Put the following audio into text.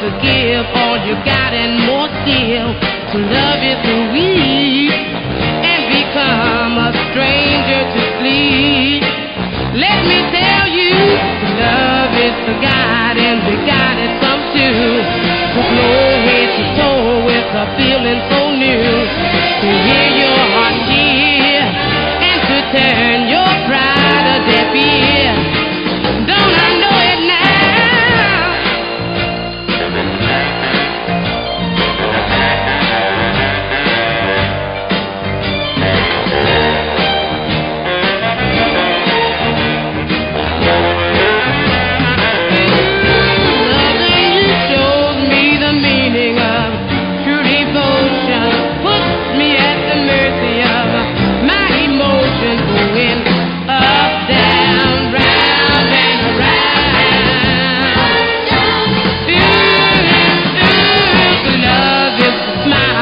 to give all you got and more still. To love is to weep and become a stranger to sleep. Let me tell you, love is to guide and be guided some too. To flow head to toe with a